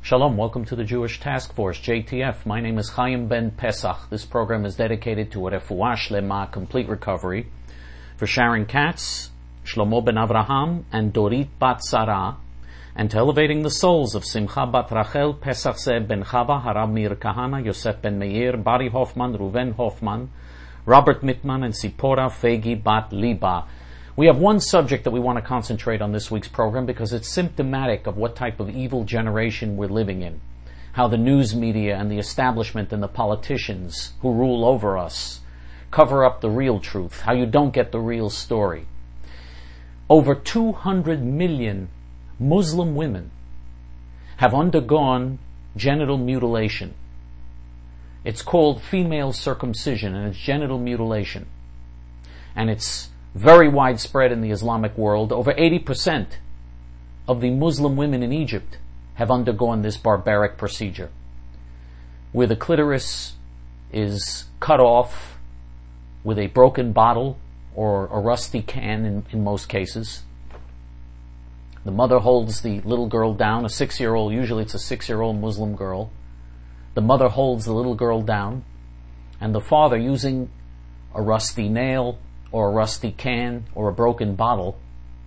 Shalom, welcome to the Jewish Task Force, JTF. My name is Chaim Ben Pesach. This program is dedicated to a refuah shlema, complete recovery, for Sharon Katz, Shlomo Ben Avraham, and Dorit Bat Sarah, and to elevating the souls of Simcha Bat Rachel, Pesach Zev Ben Chava, Harav Meir Kahana, Yosef Ben Meir, Bari Hoffman, Ruven Hoffman, Robert Mittman, and Sipora Fegi Bat Liba. We have one subject that we want to concentrate on this week's program because it's symptomatic of what type of evil generation we're living in. How the news media and the establishment and the politicians who rule over us cover up the real truth, how you don't get the real story. Over 200 million Muslim women have undergone genital mutilation. It's called female circumcision, and it's genital mutilation. And it's very widespread in the Islamic world. Over 80% of the Muslim women in Egypt have undergone this barbaric procedure, where the clitoris is cut off with a broken bottle or a rusty can in most cases. The mother holds the little girl down, a 6-year-old, usually it's a 6-year-old Muslim girl. The mother holds the little girl down, and the father, using a rusty nail or a rusty can or a broken bottle,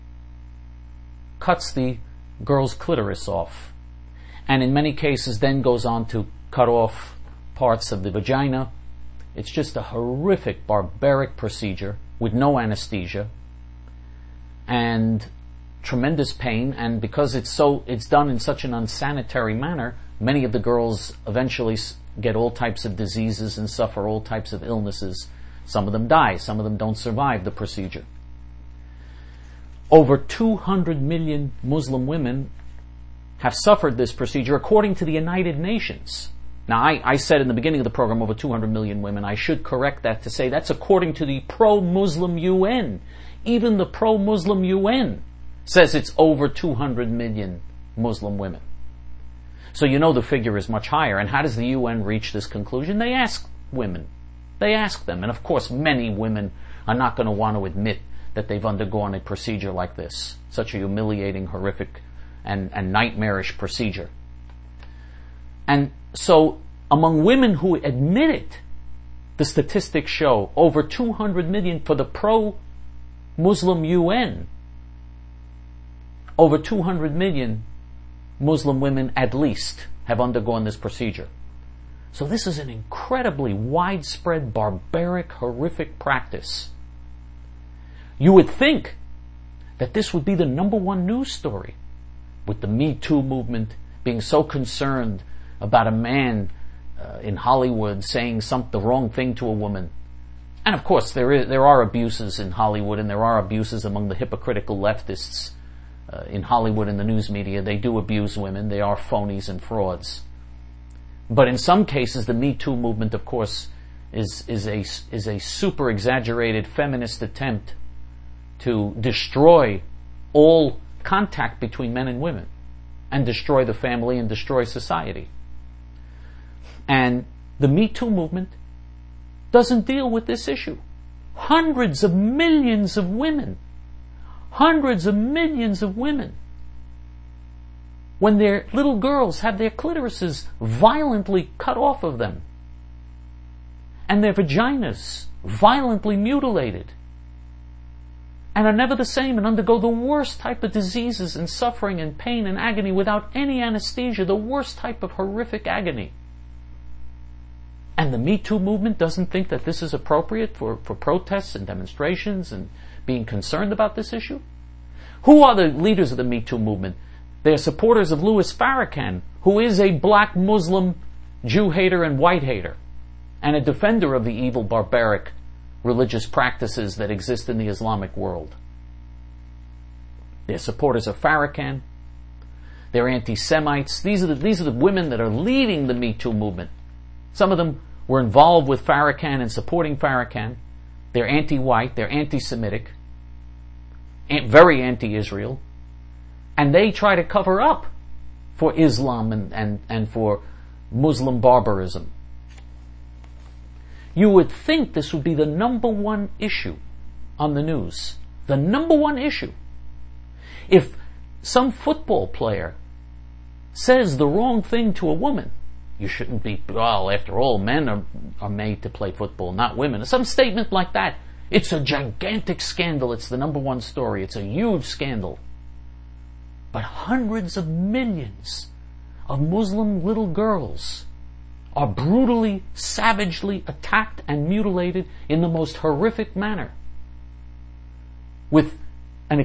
cuts the girl's clitoris off, and in many cases then goes on to cut off parts of the vagina. It's just a horrific, barbaric procedure with no anesthesia and tremendous pain, and because it's done in such an unsanitary manner, many of the girls eventually get all types of diseases and suffer all types of illnesses. Some of them die, some of them don't survive the procedure. Over 200 million Muslim women have suffered this procedure according to the United Nations. Now, I said in the beginning of the program over 200 million women. I should correct that to say that's according to the pro-Muslim UN. Even the pro-Muslim UN says it's over 200 million Muslim women. So you know the figure is much higher. And how does the UN reach this conclusion? They ask women. They ask them, and of course many women are not going to want to admit that they've undergone a procedure like this, such a humiliating, horrific, and nightmarish procedure. And so among women who admit it, the statistics show over 200 million for the pro-Muslim UN, over 200 million Muslim women at least have undergone this procedure. So this is an incredibly widespread, barbaric, horrific practice. You would think that this would be the number one news story, with the Me Too movement being so concerned about a man in Hollywood saying the wrong thing to a woman. And of course there are abuses in Hollywood, and there are abuses among the hypocritical leftists in Hollywood and the news media. They do abuse women. They are phonies and frauds. But in some cases, the Me Too movement, of course, is a super exaggerated feminist attempt to destroy all contact between men and women, and destroy the family and destroy society. And the Me Too movement doesn't deal with this issue. Hundreds of millions of women, when their little girls have their clitorises violently cut off of them, and their vaginas violently mutilated, and are never the same, and undergo the worst type of diseases and suffering and pain and agony without any anesthesia, the worst type of horrific agony. And the Me Too movement doesn't think that this is appropriate for protests and demonstrations and being concerned about this issue? Who are the leaders of the Me Too movement? They're supporters of Louis Farrakhan, who is a black Muslim Jew hater and white hater, and a defender of the evil, barbaric religious practices that exist in the Islamic world. They're supporters of Farrakhan. They're anti-Semites. These are the women that are leading the Me Too movement. Some of them were involved with Farrakhan and supporting Farrakhan. They're anti-white. They're anti-Semitic. Very anti-Israel. And they try to cover up for Islam and for Muslim barbarism. You would think this would be the number one issue on the news. The number one issue. If some football player says the wrong thing to a woman, you shouldn't be, well, after all, men are made to play football, not women. Some statement like that. It's a gigantic scandal. It's the number one story. It's a huge scandal. But hundreds of millions of Muslim little girls are brutally, savagely attacked and mutilated in the most horrific manner. With an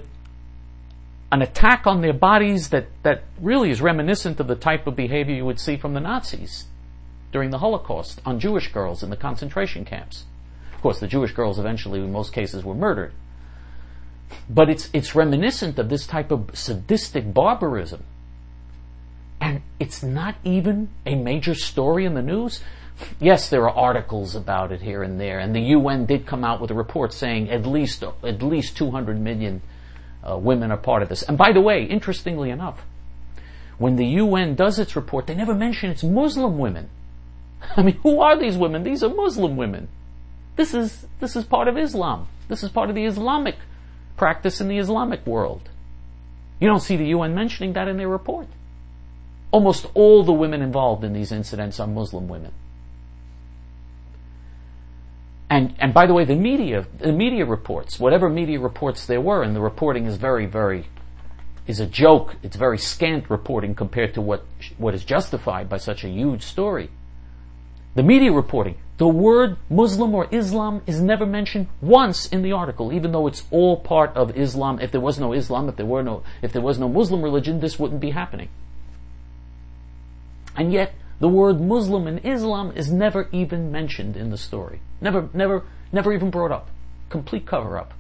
attack on their bodies that really is reminiscent of the type of behavior you would see from the Nazis during the Holocaust on Jewish girls in the concentration camps. Of course, the Jewish girls eventually, in most cases, were murdered. But it's reminiscent of this type of sadistic barbarism. And it's not even a major story in the news. Yes, there are articles about it here and there, and the UN did come out with a report saying at least 200 million women are part of this. And by the way, interestingly enough, when the UN does its report, they never mention it's Muslim women. I mean, who are these women? These are Muslim women. This is part of Islam. This is part of the Islamic practice in the Islamic world. You don't see the UN mentioning that in their report. Almost all the women involved in these incidents are Muslim women. And by the way, the media reports, whatever media reports there were, and the reporting is is a joke. It's very scant reporting compared to what is justified by such a huge story. The media reporting, the word Muslim or Islam is never mentioned once in the article, even though it's all part of Islam. If there was no Islam, if there was no Muslim religion, this wouldn't be happening. And yet, the word Muslim and Islam is never even mentioned in the story. Never even brought up. Complete cover-up.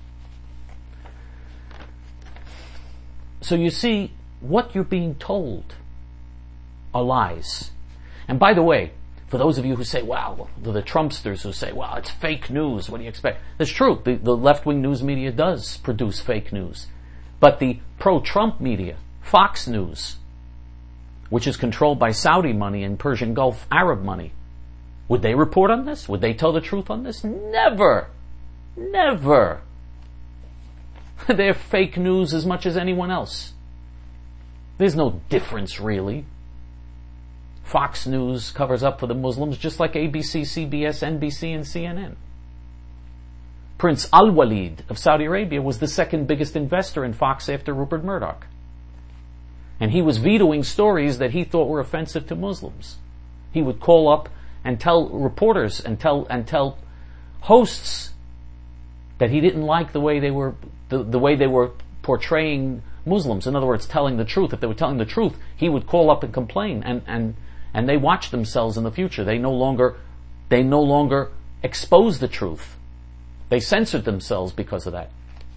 So you see, what you're being told are lies. And by the way, for those of you who say, wow, the Trumpsters who say, wow, it's fake news, what do you expect? That's true. The left-wing news media does produce fake news. But the pro-Trump media, Fox News, which is controlled by Saudi money and Persian Gulf Arab money, would they report on this? Would they tell the truth on this? Never. Never. They're fake news as much as anyone else. There's no difference, really. Fox News covers up for the Muslims just like ABC, CBS, NBC, and CNN. Prince Al-Walid of Saudi Arabia was the second biggest investor in Fox after Rupert Murdoch. And he was vetoing stories that he thought were offensive to Muslims. He would call up and tell reporters and tell hosts that he didn't like the way they were portraying Muslims. In other words, telling the truth. If they were telling the truth, he would call up and complain. And they watched themselves in the future. They no longer exposed the truth. They censored themselves because of that.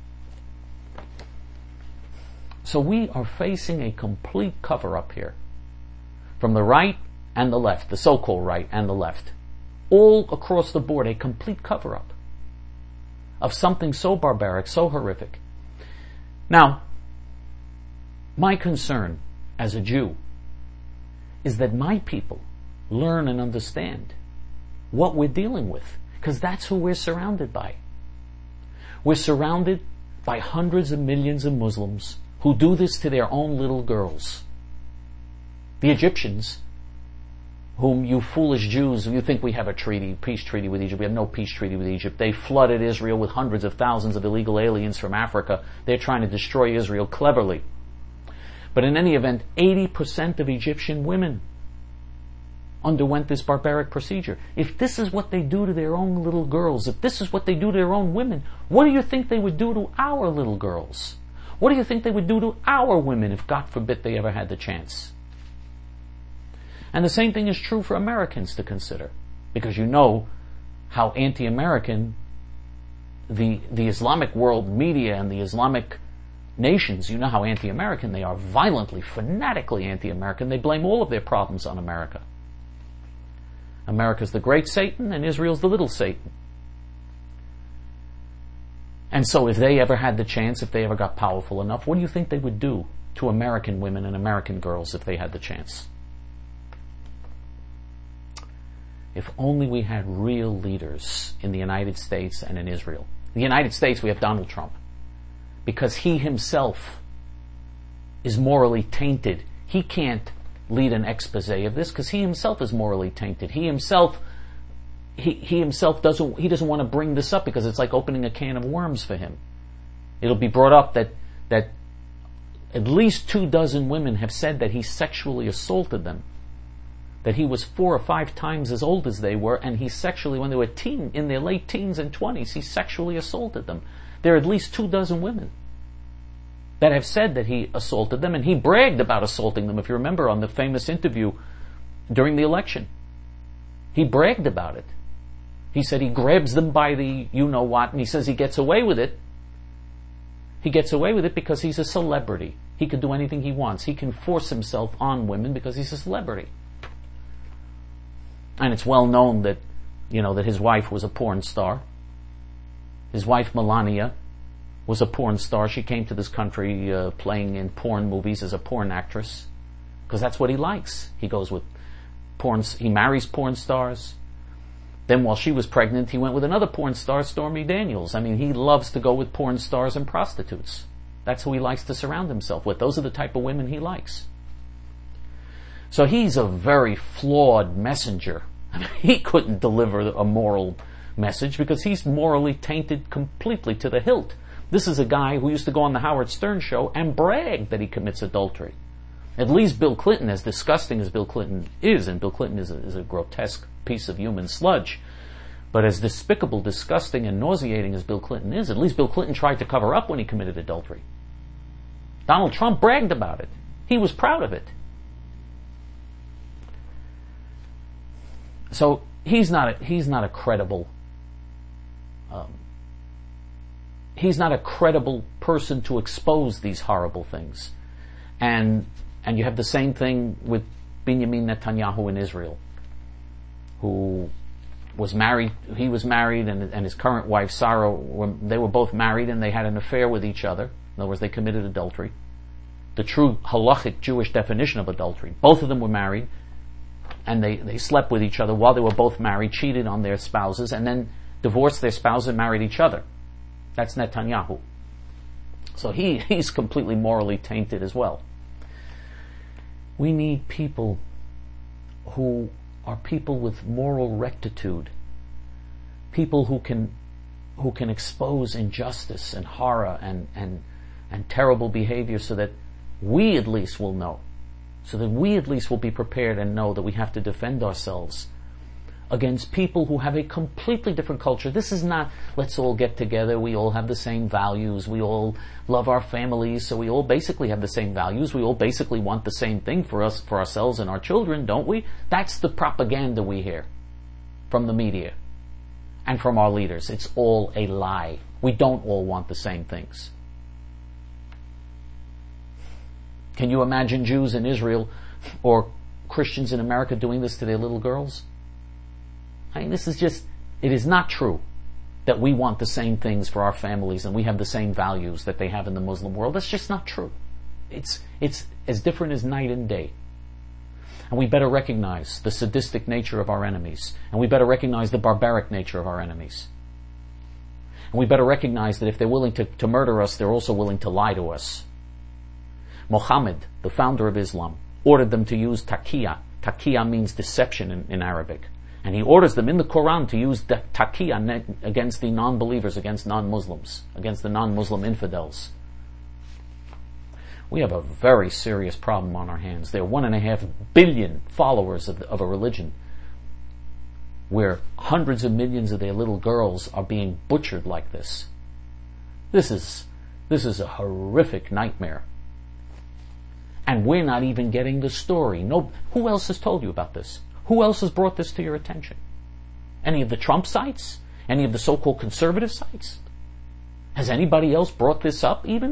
So we are facing a complete cover-up here. From the right and the left, the so-called right and the left. All across the board, a complete cover-up of something so barbaric, so horrific. Now, my concern as a Jew is that my people learn and understand what we're dealing with, because that's who we're surrounded by. We're surrounded by hundreds of millions of Muslims who do this to their own little girls. The Egyptians, whom you foolish Jews, you think we have a peace treaty with Egypt. We have no peace treaty with Egypt. They flooded Israel with hundreds of thousands of illegal aliens from Africa. They're trying to destroy Israel cleverly. But in any event, 80% of Egyptian women underwent this barbaric procedure. If this is what they do to their own little girls, if this is what they do to their own women, what do you think they would do to our little girls? What do you think they would do to our women if, God forbid, they ever had the chance? And the same thing is true for Americans to consider, because you know how anti-American the Islamic world media and the Islamic nations, you know how anti-American they are, violently, fanatically anti-American. They blame all of their problems on America. America's the great Satan and Israel's the little Satan. And so if they ever had the chance, if they ever got powerful enough, what do you think they would do to American women and American girls if they had the chance? If only we had real leaders in the United States and in Israel. In the United States, we have Donald Trump, because he himself is morally tainted. he can't lead an expose of this because he himself is morally tainted. He himself doesn't want to bring this up because it's like opening a can of worms for him. It'll be brought up that at least 24 women have said that he sexually assaulted them. That he was 4 or 5 times as old as they were, and he sexually, when they were in their late teens and 20s, he sexually assaulted them. There are at least 24 women that have said that he assaulted them, and he bragged about assaulting them, if you remember, on the famous interview during the election. He bragged about it. He said he grabs them by the you-know-what, and he says he gets away with it. He gets away with it because he's a celebrity. He can do anything he wants. He can force himself on women because he's a celebrity. And it's well known that, that his wife was a porn star. His wife, Melania, was a porn star. She came to this country playing in porn movies as a porn actress because that's what he likes. He goes with he marries porn stars. Then while she was pregnant, he went with another porn star, Stormy Daniels. I mean, he loves to go with porn stars and prostitutes. That's who he likes to surround himself with. Those are the type of women he likes. So he's a very flawed messenger. I mean, he couldn't deliver a moral message because he's morally tainted completely to the hilt. This is a guy who used to go on the Howard Stern show and brag that he commits adultery. At least Bill Clinton, as disgusting as Bill Clinton is, and Bill Clinton is a grotesque piece of human sludge, but as despicable, disgusting, and nauseating as Bill Clinton is, at least Bill Clinton tried to cover up when he committed adultery. Donald Trump bragged about it. He was proud of it. So he's not a credible person to expose these horrible things. And you have the same thing with Benjamin Netanyahu in Israel, who was married. He was married, and his current wife Sarah. They were both married, and they had an affair with each other. In other words, they committed adultery. The true halachic Jewish definition of adultery. Both of them were married, and they slept with each other while they were both married, cheated on their spouses, and then divorced their spouse and married each other. That's Netanyahu. So he's completely morally tainted as well. We need people who are people with moral rectitude, people who can expose injustice and horror and terrible behavior so that we at least will know, so that we at least will be prepared and know that we have to defend ourselves against people who have a completely different culture. This is not, let's all get together, we all have the same values, we all love our families, so we all basically have the same values, we all basically want the same thing for us, for ourselves and our children, don't we? That's the propaganda we hear from the media and from our leaders. It's all a lie. We don't all want the same things. Can you imagine Jews in Israel or Christians in America doing this to their little girls? I mean, it is not true that we want the same things for our families and we have the same values that they have in the Muslim world. That's just not true. It's as different as night and day. And we better recognize the sadistic nature of our enemies. And we better recognize the barbaric nature of our enemies. And we better recognize that if they're willing to murder us, they're also willing to lie to us. Muhammad, the founder of Islam, ordered them to use taqiyya. Taqiyya means deception in Arabic. And he orders them in the Quran to use taqiyya against the non-believers, against non-Muslims, against the non-Muslim infidels. We have a very serious problem on our hands. There are 1.5 billion followers of a religion where hundreds of millions of their little girls are being butchered like this. This is a horrific nightmare. And we're not even getting the story. No, who else has told you about this? Who else has brought this to your attention? Any of the Trump sites? Any of the so-called conservative sites? Has anybody else brought this up even?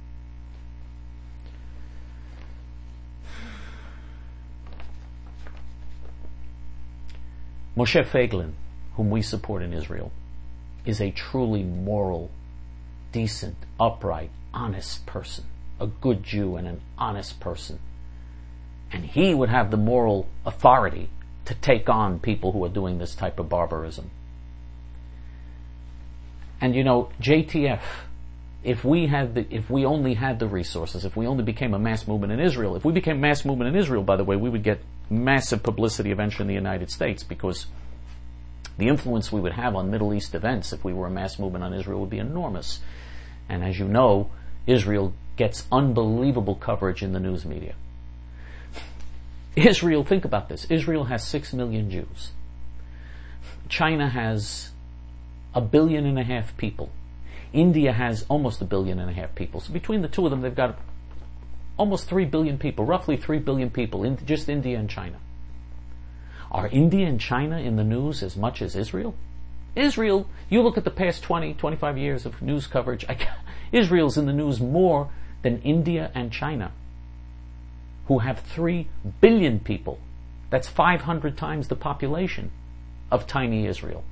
Moshe Feiglin, whom we support in Israel, is a truly moral, decent, upright, honest person. A good Jew and an honest person. And he would have the moral authority to take on people who are doing this type of barbarism. And JTF if we only had the resources, if we only became a mass movement in Israel, if we became a mass movement in Israel, by the way, we would get massive publicity eventually in the United States, because the influence we would have on Middle East events if we were a mass movement on Israel would be enormous. And as you know, Israel gets unbelievable coverage in the news media. Israel, think about this. Israel has 6 million Jews. China has 1.5 billion people. India has almost 1.5 billion people. So between the two of them, they've got almost 3 billion people, roughly 3 billion people, in just India and China. Are India and China in the news as much as Israel? Israel, you look at the past 20, 25 years of news coverage, Israel's in the news more than India and China, who have 3 billion people. That's 500 times the population of tiny Israel.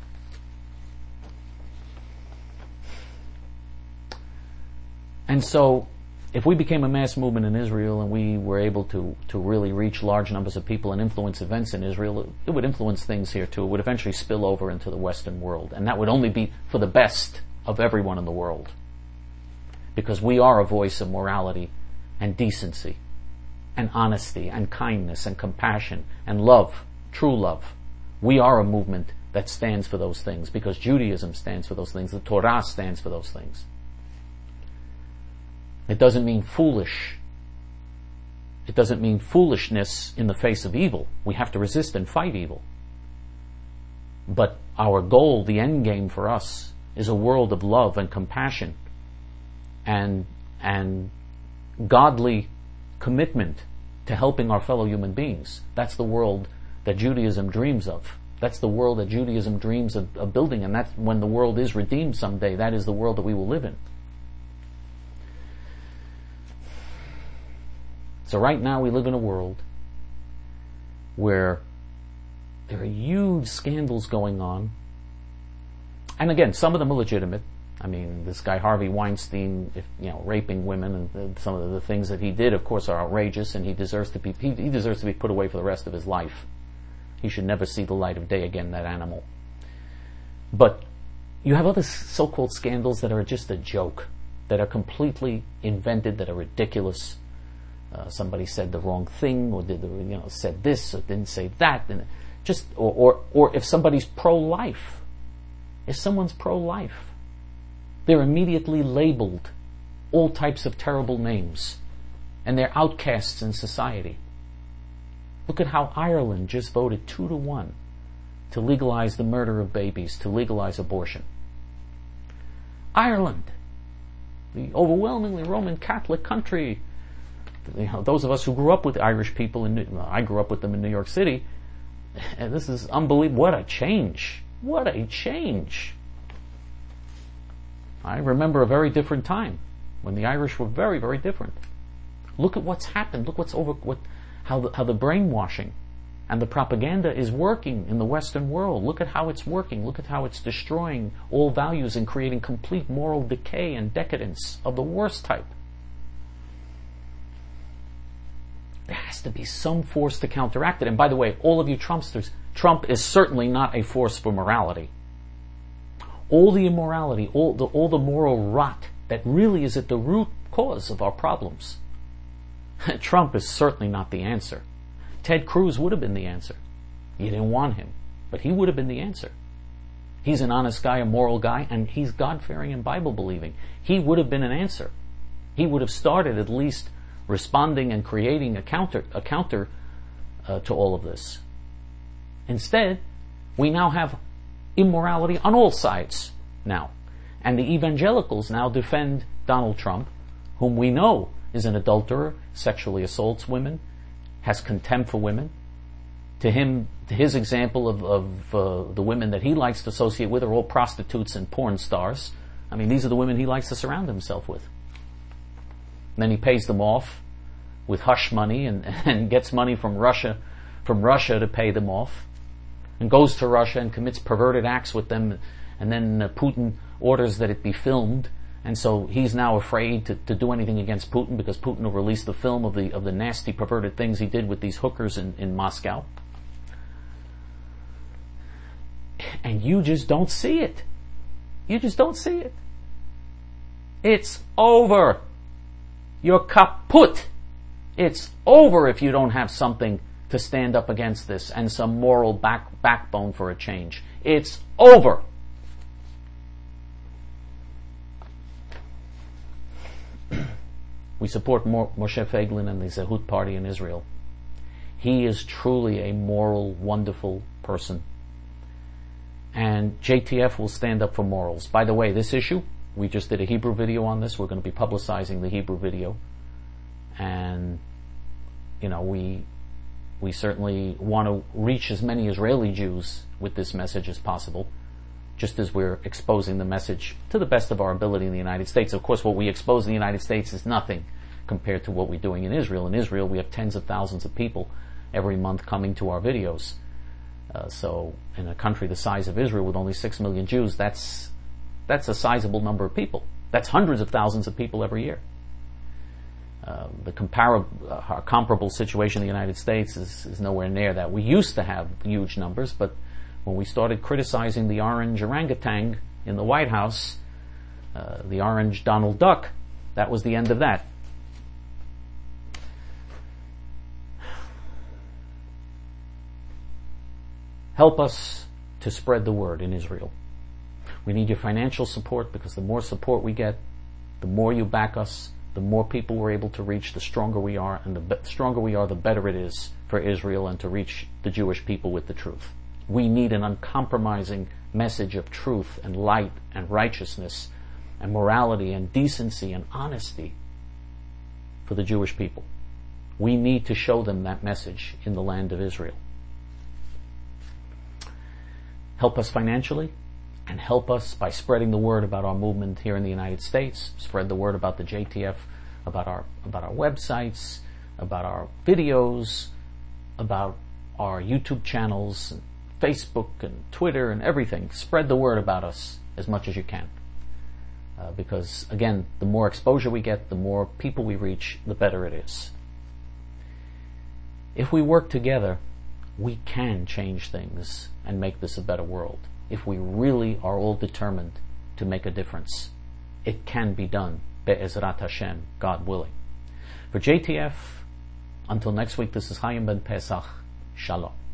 And so, if we became a mass movement in Israel and we were able to really reach large numbers of people and influence events in Israel, it would influence things here too. It would eventually spill over into the Western world. And that would only be for the best of everyone in the world. Because we are a voice of morality and decency and honesty and kindness and compassion and love, true love. We are a movement that stands for those things, because Judaism stands for those things. The Torah stands for those things. It doesn't mean foolish. It doesn't mean foolishness in the face of evil. We have to resist and fight evil. But our goal, the end game for us, is a world of love and compassion and godly commitment to helping our fellow human beings. That's the world that Judaism dreams of. That's the world that Judaism dreams of building, and that's when the world is redeemed someday. That is the world that we will live in. So right now we live in a world where there are huge scandals going on. And again, some of them are legitimate. I mean, this guy Harvey Weinstein, raping women, and some of the things that he did, of course, are outrageous, and he deserves to be put away for the rest of his life. He should never see the light of day again, that animal. But you have other so-called scandals that are just a joke, that are completely invented, that are ridiculous. Somebody said the wrong thing, or said this, or didn't say that, and or if somebody's pro-life, if someone's pro-life, they're immediately labeled all types of terrible names, and they're outcasts in society. Look at how Ireland just voted 2-1 to legalize the murder of babies, to legalize abortion. Ireland, the overwhelmingly Roman Catholic country. Those of us who grew up with Irish people, I grew up with them in New York City, and this is unbelievable. What a change. What a change. I remember a very different time when the Irish were very, very different. Look at what's happened. Look how the brainwashing and the propaganda is working in the Western world. Look at how it's working. Look at how it's destroying all values and creating complete moral decay and decadence of the worst type. There has to be some force to counteract it. And by the way, all of you Trumpsters, Trump is certainly not a force for morality. All the immorality, all the moral rot that really is at the root cause of our problems. Trump is certainly not the answer. Ted Cruz would have been the answer. You didn't want him, but he would have been the answer. He's an honest guy, a moral guy, and he's God-fearing and Bible-believing. He would have been an answer. He would have started at least responding and creating a counter to all of this. Instead, we now have immorality on all sides now. And the evangelicals now defend Donald Trump, whom we know is an adulterer, sexually assaults women, has contempt for women. To his example of the women that he likes to associate with are all prostitutes and porn stars. I mean, these are the women he likes to surround himself with. And then he pays them off with hush money and gets money from Russia to pay them off, and goes to Russia and commits perverted acts with them, and then Putin orders that it be filmed, and so he's now afraid to do anything against Putin, because Putin will release the film of the nasty perverted things he did with these hookers in Moscow. And you just don't see it. You just don't see it. It's over. You're kaput. It's over if you don't have something to stand up against this and some moral backbone for a change. It's over. We support Moshe Feiglin and the Zehut Party in Israel. He is truly a moral, wonderful person. And JTF will stand up for morals. By the way, this issue, we just did a Hebrew video on this. We're going to be publicizing the Hebrew video. And, we certainly want to reach as many Israeli Jews with this message as possible, just as we're exposing the message to the best of our ability in the United States. Of course, what we expose in the United States is nothing compared to what we're doing in Israel. In Israel, we have tens of thousands of people every month coming to our videos. So in a country the size of Israel with only 6 million Jews, that's a sizable number of people. That's hundreds of thousands of people every year. The comparable situation in the United States is nowhere near that. We used to have huge numbers, but when we started criticizing the orange orangutan in the White House, the orange Donald Duck, that was the end of that. Help us to spread the word in Israel. We need your financial support, because the more support we get, the more you back us, the more people we're able to reach, the stronger we are, and the stronger we are, the better it is for Israel and to reach the Jewish people with the truth. We need an uncompromising message of truth and light and righteousness and morality and decency and honesty for the Jewish people. We need to show them that message in the land of Israel. Help us financially, and help us by spreading the word about our movement here in the United States. Spread the word about the JTF, about our websites, about our videos, about our YouTube channels, and Facebook and Twitter and everything. Spread the word about us as much as you can. Because, again, the more exposure we get, the more people we reach, the better it is. If we work together, we can change things and make this a better world. If we really are all determined to make a difference, it can be done, Be'ezrat Hashem, God willing. For JTF, until next week, this is Chaim Ben Pesach. Shalom.